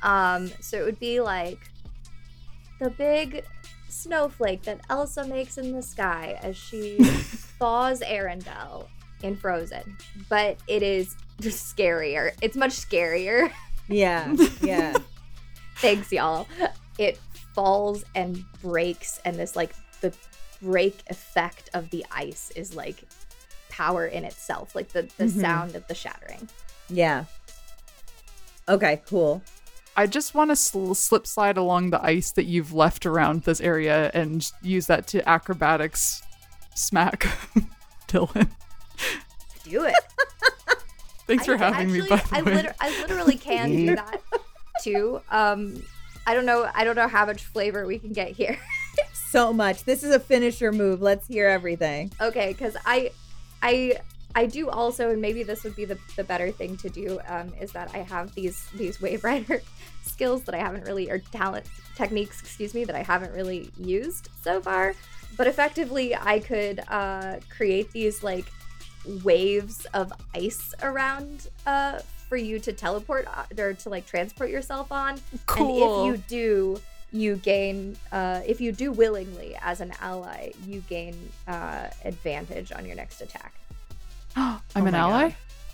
Um, so it would be like the big snowflake that Elsa makes in the sky as she thaws Arendelle in Frozen. But it is just scarier. It's much scarier. Yeah, yeah. Thanks, y'all. It falls and breaks, and this, like, the break effect of the ice is, like, power in itself. Like, the, the Mhm. sound of the shattering. Yeah. Okay, cool. I just want to sl- slip slide along the ice that you've left around this area and use that to acrobatics smack Dylan. Do it. Thanks for I- having me, actually, by the I, way. liter- I literally can do that too. Um, I don't know. I don't know how much flavor we can get here. So much. This is a finisher move. Let's hear everything. Okay, because I, I, I do also, and maybe this would be the, the better thing to do, um, is that I have these these Wave Rider skills that I haven't really, or talent techniques, excuse me, that I haven't really used so far. But effectively, I could uh, create these like waves of ice around uh, for you to teleport uh, or to like transport yourself on. Cool. And if you do, you gain, uh, if you do willingly as an ally, you gain uh, advantage on your next attack. I'm Oh an my ally?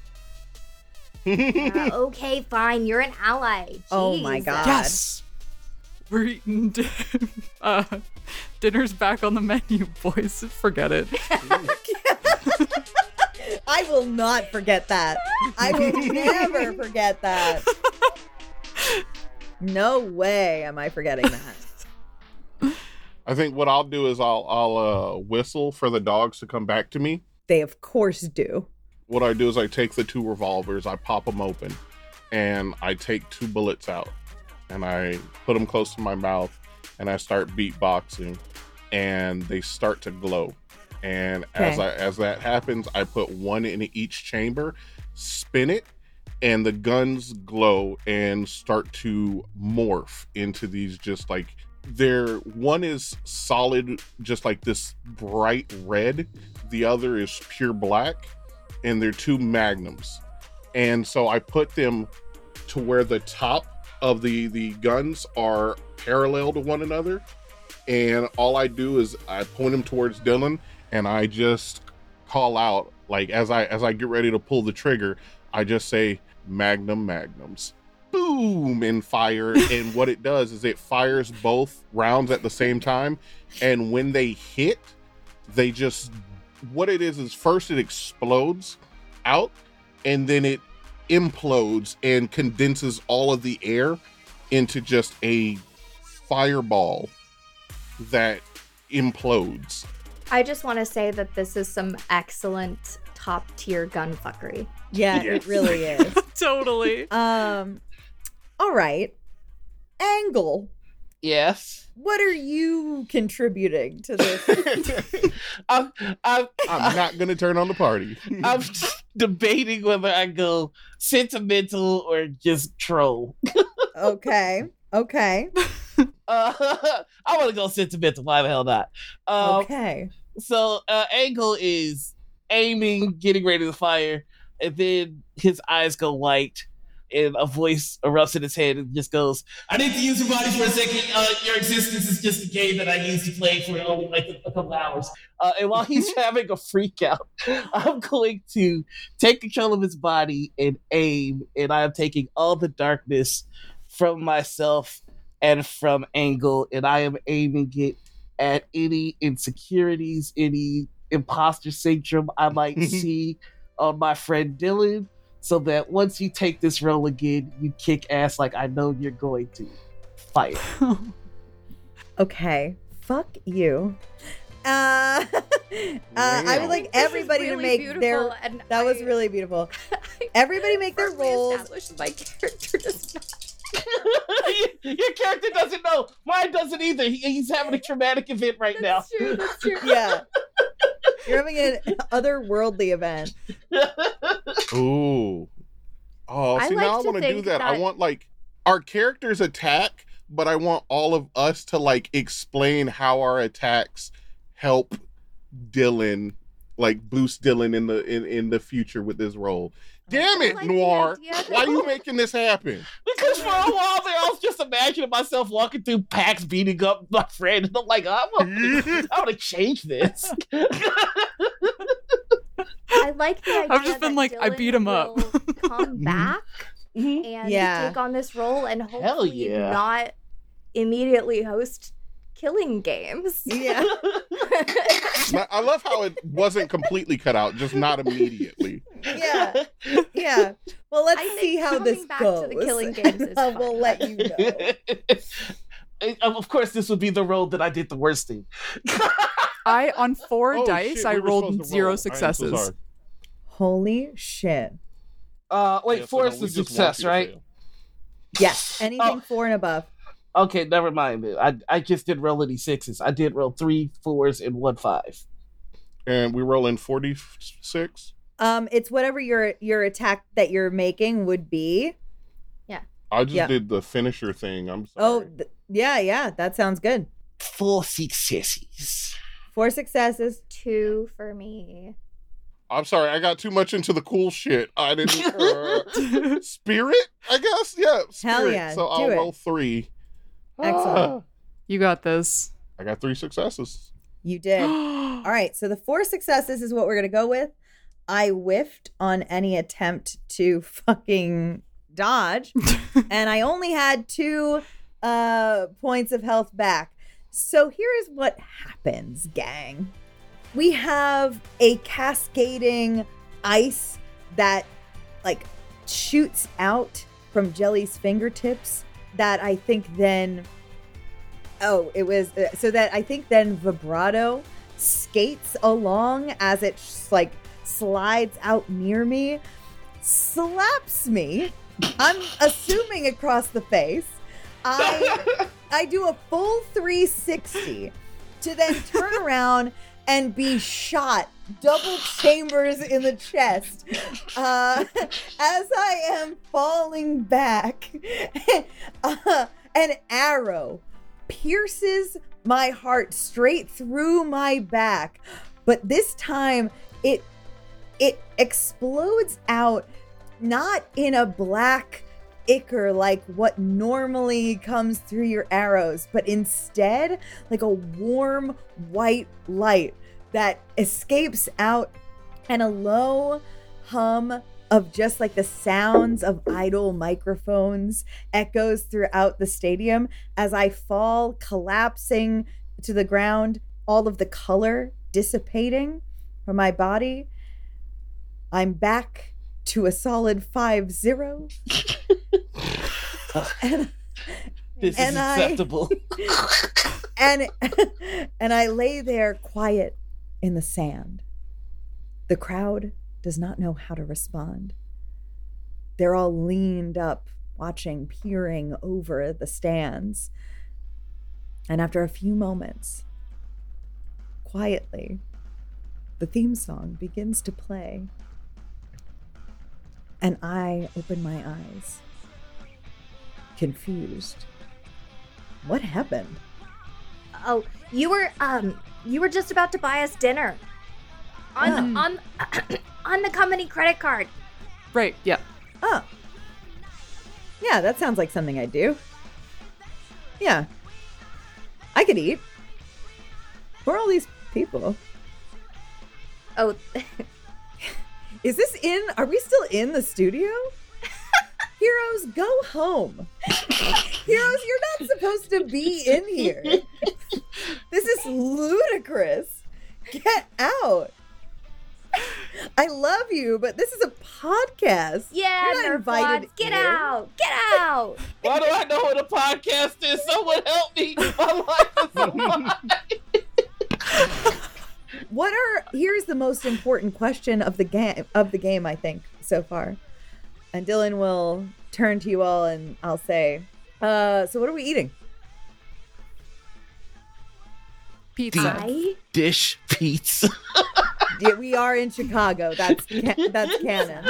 Uh, okay, fine. You're an ally. Oh my Jeez. God. Yes! We're eating di- uh, dinner's back on the menu, boys. Forget it. I will not forget that. I will never forget that. No way am I forgetting that. I think what I'll do is I'll I'll uh, whistle for the dogs to come back to me. They of course do. What I do is I take the two revolvers, I pop them open, and I take two bullets out, and I put them close to my mouth, and I start beatboxing, and they start to glow. And as Okay. I as that happens, I put one in each chamber, spin it, and the guns glow and start to morph into these just like they're one is solid, just like this bright red, the other is pure black, and they're two magnums. And so I put them to where the top of the the guns are parallel to one another, and all I do is I point them towards Dylan, and I just call out, like as I as I get ready to pull the trigger, I just say magnum magnums, boom, and fire. And what it does is it fires both rounds at the same time, and when they hit, they just, what it is is first it explodes out, and then it implodes and condenses all of the air into just a fireball that implodes. I just want to say that this is some excellent top tier gun fuckery. Yeah, Yes. it really is. Totally. Um, all right. Angle, Yes. what are you contributing to this? I'm, I'm, I'm not gonna turn on the party. I'm debating whether I go sentimental or just troll. Okay. Okay. Uh, I want to go sentimental. Why the hell not? Um, Okay. So uh, Angle is aiming, getting ready to fire, and then his eyes go white, and a voice erupts in his head and just goes, "I need to use your body for a second. Uh, your existence is just a game that I used to play for only like a, a couple hours." Uh, and while he's having a freak out, I'm going to take control of his body and aim, and I am taking all the darkness from myself and from Angle, and I am aiming it at any insecurities, any imposter syndrome I might see on my friend Dylan, so that once you take this role again, you kick ass like I know you're going to. Fight. Okay. Fuck you. Uh, uh I would like This is everybody to really make beautiful, their. and That was I- really beautiful. I Everybody make their firmly roles. established my character does not. Your character doesn't know. Mine doesn't either. He, he's having a traumatic event right now. That's true. That's true. Yeah. You're having an otherworldly event. Ooh. Oh, I see, like now I to want to do think that. I that- want, like, our characters attack, but I want all of us to, like, explain how our attacks help Dylan, like boost Dylan in the in, in the future with this role. Damn it, like the Noir! idea that- Why are you making this happen? Because for a while there, I was just imagining myself walking through packs, beating up my friend, and I'm like, I want to change this. I like the idea. I've just been that like, I Dylan beat him up. will come back Mhm. and Yeah. take on this role and Hell hopefully yeah. not immediately host killing games. Yeah. I I love how it wasn't completely cut out, just not immediately. Yeah. Yeah. Well, let's I think see how coming this back goes. to the Killing Games is we'll fun. let you know. Of course, this would be the road that I did the worst thing. I on four Oh, dice, shit, I we were rolled supposed to zero roll. I am so successes. sorry. Holy shit. Uh, wait, Yeah, so four no, is we the just want success, you to right? fail. Yes. Anything Oh. four and above. Okay, never mind. I I just did roll any sixes. I did roll three fours and one five. And we roll in forty-six. Um, it's whatever your your attack that you're making would be. I just Yeah. did the finisher thing. I'm sorry. Oh, th- yeah, yeah. That sounds good. Four successes. Four successes. Two for me. I'm sorry. I got too much into the cool shit. I didn't. Uh, spirit, I guess. Yeah. Spirit. Hell yeah, So do I'll it. roll three. Excellent. Ah, You got this. I got three successes. You did. All right. So the four successes is what we're gonna go with. I whiffed on any attempt to fucking dodge, and I only had two uh points of health back. So here is what happens, gang. We have a cascading ice that like shoots out from Jelly's fingertips that I think then oh it was uh, so that I think then Vibrato skates along as it just, like slides out near me, slaps me, I'm assuming across the face. I I do a full three sixty to then turn around and be shot double chambers in the chest uh, as I am falling back. uh, an arrow pierces my heart straight through my back, but this time it it explodes out not in a black ichor like what normally comes through your arrows, but instead like a warm white light that escapes out, and a low hum of just like the sounds of idle microphones echoes throughout the stadium as I fall collapsing to the ground, all of the color dissipating from my body. I'm back to a solid five zero. and, This And is I- acceptable. and and I lay there quiet in the sand. The crowd does not know how to respond. They're all leaned up, watching, peering over the stands. And after a few moments, quietly, the theme song begins to play. And I open my eyes, confused. What happened? Oh, you were um you were just about to buy us dinner. On Oh. on on the company credit card. Right, yeah. Oh. Yeah, that sounds like something I'd do. Yeah. I could eat. Who are all these people? Oh, Is this in? Are we still in the studio? Heroes, go home. Heroes, you're not supposed to be in here. This is ludicrous. Get out. I love you, but this is a podcast. yeah, You're not invited Nerfwads, get here. out. Get out. Why do I know what a podcast is? Someone help me. My life is a lie. What are here's the most important question of the game of the game, I think, so far. And Dylan will turn to you all and I'll say, uh, so what are we eating? Pizza. I Dish pizza. Yeah, we are in Chicago. That's ca- that's canon.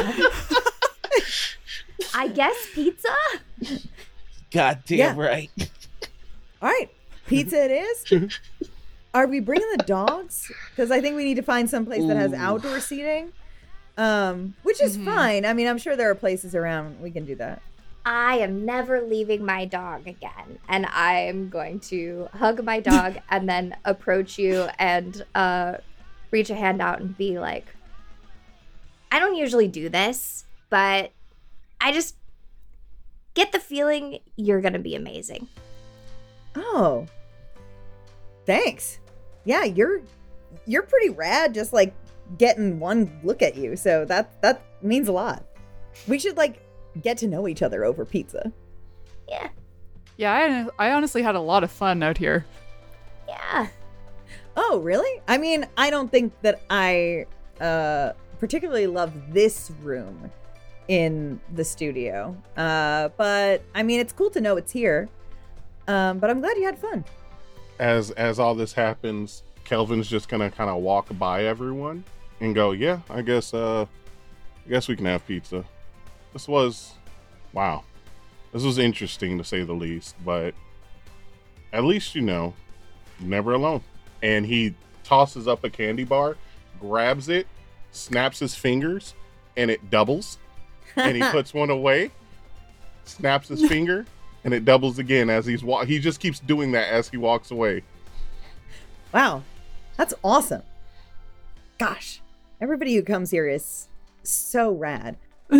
I guess pizza? God damn Yeah. right. All right, pizza it is. are we bringing the dogs? Because I think we need to find some place that has Ooh. outdoor seating, um, which is Mhm. fine. I mean, I'm sure there are places around we can do that. I am never leaving my dog again. And I'm going to hug my dog and then approach you and uh, reach a hand out and be like, I don't usually do this, but I just get the feeling you're going to be amazing. Oh, thanks. Yeah, you're you're pretty rad. Just like getting one look at you, so that that means a lot. We should like get to know each other over pizza. Yeah. Yeah, I, I honestly had a lot of fun out here. Yeah. Oh, really? I mean, I don't think that I uh, particularly love this room in the studio, uh, but I mean, it's cool to know it's here. Um, but I'm glad you had fun. As as all this happens, Kelvin's just gonna kind of walk by everyone and go, "Yeah, I guess uh, I guess we can have pizza." This was, wow, this was interesting to say the least. But at least you know, never alone. And he tosses up a candy bar, grabs it, snaps his fingers, and it doubles. And he puts one away, snaps his finger, and it doubles again as he's wa- he just keeps doing that as he walks away. Wow, that's awesome. Gosh, everybody who comes here is so rad.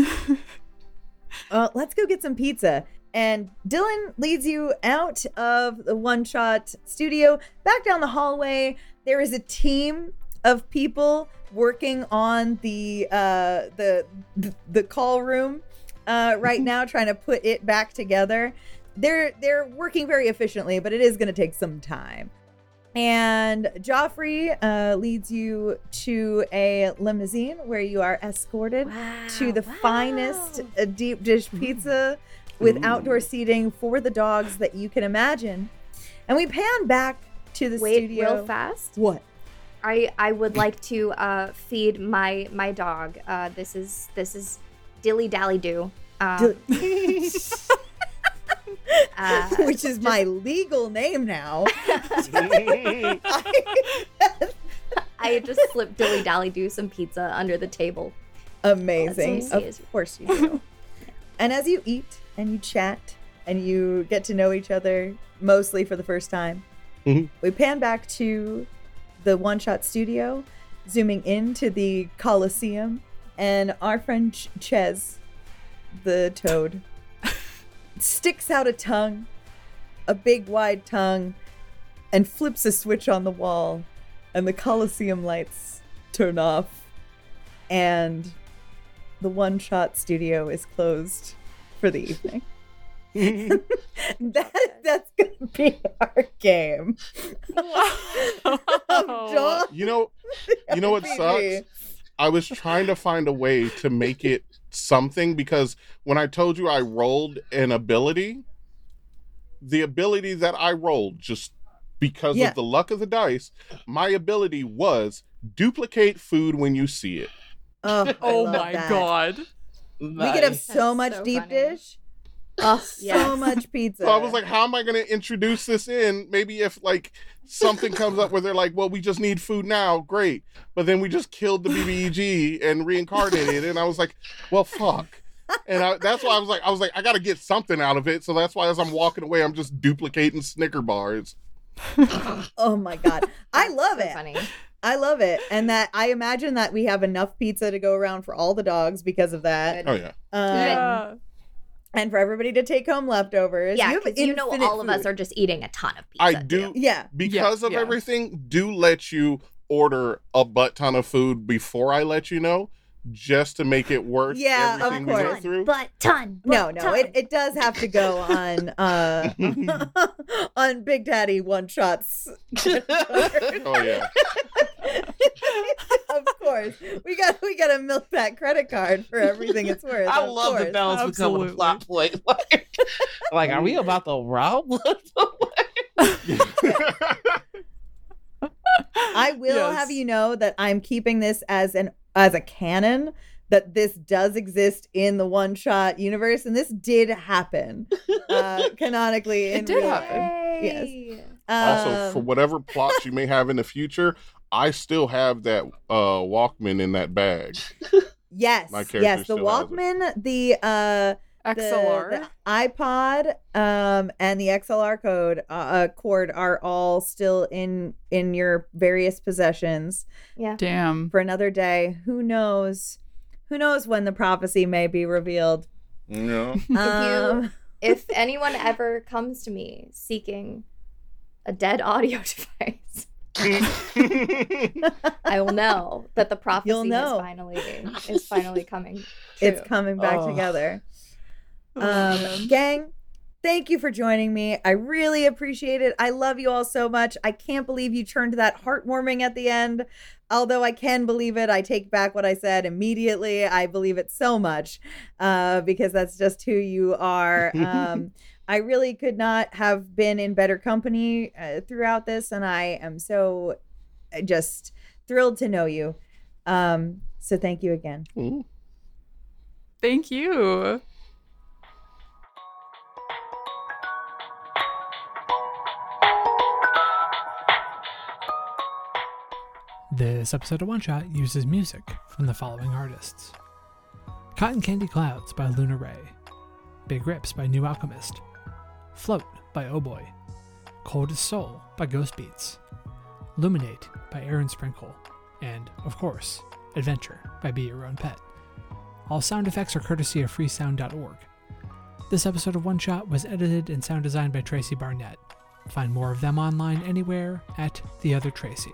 uh, let's go get some pizza. And Dylan leads you out of the One Shot studio, back down the hallway. There is a team of people working on the uh, the the call room uh, right now, trying to put it back together. They're they're working very efficiently, but it is going to take some time. And Joffrey uh, leads you to a limousine where you are escorted Wow, to the wow. finest uh, deep dish pizza with Ooh. outdoor seating for the dogs that you can imagine. And we pan back to the Wait, studio. real fast. What? I I would like to uh, feed my my dog. Uh, this is this is Dilly Dally Do. Uh, uh, Which is my legal name now. I just slipped Dilly Dally Do some pizza under the table. Amazing. That's what it is. Of course you do. And as you eat and you chat and you get to know each other mostly for the first time, Mhm. we pan back to the One Shot studio, zooming into the Coliseum, and our friend Ch- Ches, the toad, sticks out a tongue, a big wide tongue, and flips a switch on the wall, and the Coliseum lights turn off, and the One Shot studio is closed for the evening. that that's gonna be our game. Of Dawn You know, you know what R P G. sucks? I was trying to find a way to make it something because when I told you I rolled an ability, the ability that I rolled just because Yeah. of the luck of the dice, my ability was duplicate food when you see it. Oh, I Oh love my that. god. We could have Nice. so That's much so deep funny. dish. Oh, So much pizza. So I was like, how am I going to introduce this in? Maybe if like something comes up where they're like, well, we just need food now. Great. But then we just killed the B B E G and reincarnated. And I was like, well, fuck. And I, that's why I was like, I was like, I got to get something out of it. So that's why as I'm walking away, I'm just duplicating Snicker bars. oh my god, I love so it. funny. I love it, and that I imagine that we have enough pizza to go around for all the dogs because of that. Oh, yeah. Um, Yeah. and for everybody to take home leftovers. Yeah, you, have because you know infinite all of us food. are just eating a ton of pizza. I do, Yeah, because Yeah, of yeah. everything, do let you order a butt ton of food before I let you know, just to make it worth Yeah, of everything we go course. through. But ton. no, but no, ton. it, it does have to go on uh on Big Daddy One Shots. Oh, yeah. Of course, we got we got to milk that credit card for everything it's worth. I of love the course. balance becoming a Absolutely. plot point. Like, like, are we about to rob? I will Yes. have you know that I'm keeping this as an as a canon that this does exist in the One Shot universe, and this did happen uh, canonically. In It did real happen. life. Yes. Yay. Also, Um, for whatever plots you may have in the future, I still have that uh, Walkman in that bag. yes, My character yes, the still has it. Walkman, the uh, X L R. the, the iPod, um, and the X L R code uh, uh, cord are all still in in your various possessions Yeah. Damn. for another day. Who knows? Who knows when the prophecy may be revealed? Yeah. Um, If anyone ever comes to me seeking a dead audio device, I will know that the prophecy You'll know. is finally is finally coming true. it's coming back Oh. together. Oh, Um, man. gang, thank you for joining me. I really appreciate it. I love you all so much. I can't believe you turned that heartwarming at the end. Although I can believe it, I take back what I said immediately. I believe it so much uh, because that's just who you are. Um, I really could not have been in better company uh, throughout this, and I am so uh, just thrilled to know you. Um, so thank you again. Ooh. Thank you. This episode of One Shot uses music from the following artists: Cotton Candy Clouds by Luna Ray, Big Rips by New Alchemist, Float by Oh Boy, Cold as Soul by Ghost Beats, Luminate by Aaron Sprinkle, and, of course, Adventure by Be Your Own Pet. All sound effects are courtesy of freesound dot org. This episode of One Shot was edited and sound designed by Tracy Barnett. Find more of them online anywhere at The Other Tracy.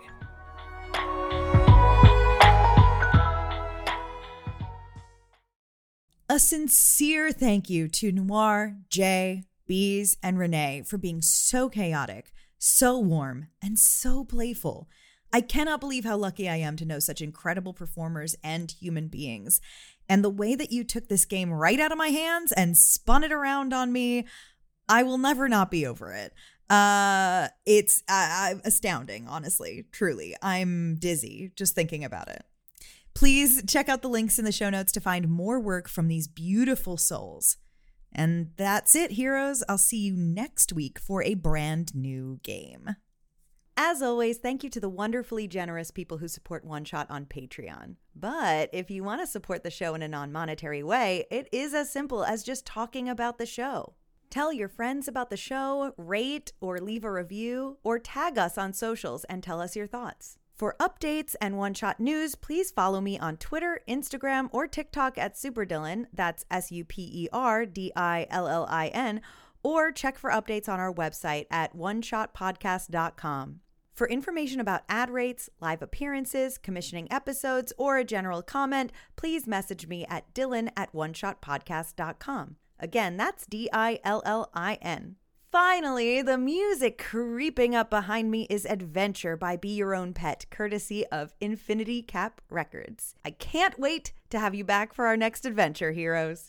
A sincere thank you to Noir, Jay, Bees, and Renee for being so chaotic, so warm, and so playful. I cannot believe how lucky I am to know such incredible performers and human beings. And the way that you took this game right out of my hands and spun it around on me, I will never not be over it. Uh, it's uh, astounding, honestly, truly. I'm dizzy just thinking about it. Please check out the links in the show notes to find more work from these beautiful souls. And that's it, heroes. I'll see you next week for a brand new game. As always, thank you to the wonderfully generous people who support One Shot on Patreon. But if you want to support the show in a non-monetary way, it is as simple as just talking about the show. Tell your friends about the show, rate or leave a review, or tag us on socials and tell us your thoughts. For updates and one-shot news, please follow me on Twitter, Instagram, or TikTok at SuperDillin, that's S U P E R D I L L I N, or check for updates on our website at one shot podcast dot com. For information about ad rates, live appearances, commissioning episodes, or a general comment, please message me at Dillin at one shot podcast dot com. Again, that's D I L L I N. Finally, the music creeping up behind me is Adventure by Be Your Own Pet, courtesy of Infinity Cap Records. I can't wait to have you back for our next adventure, heroes.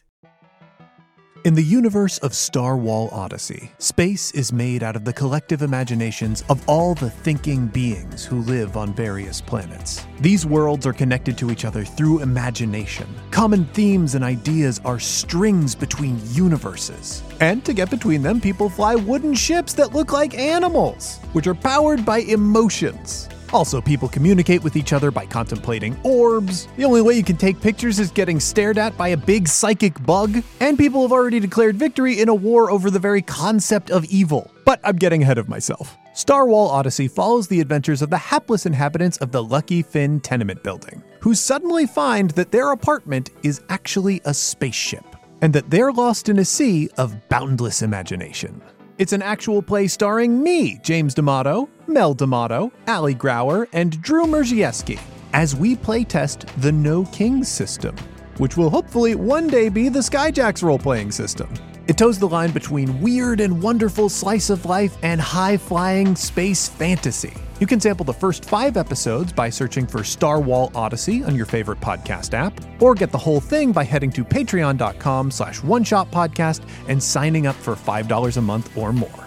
In the universe of Star Wall Odyssey, space is made out of the collective imaginations of all the thinking beings who live on various planets. These worlds are connected to each other through imagination. Common themes and ideas are strings between universes. And to get between them, people fly wooden ships that look like animals, which are powered by emotions. Also, people communicate with each other by contemplating orbs. The only way you can take pictures is getting stared at by a big psychic bug. And people have already declared victory in a war over the very concept of evil. But I'm getting ahead of myself. Star Wall Odyssey follows the adventures of the hapless inhabitants of the Lucky Finn tenement building, who suddenly find that their apartment is actually a spaceship, and that they're lost in a sea of boundless imagination. It's an actual play starring me, James D'Amato, Mel D'Amato, Ali Grauer, and Drew Merzieski, as we playtest the No Kings system, which will hopefully one day be the Skyjacks role-playing system. It toes the line between weird and wonderful slice of life and high-flying space fantasy. You can sample the first five episodes by searching for Star Wall Odyssey on your favorite podcast app, or get the whole thing by heading to patreon dot com slash one shot podcast and signing up for five dollars a month or more.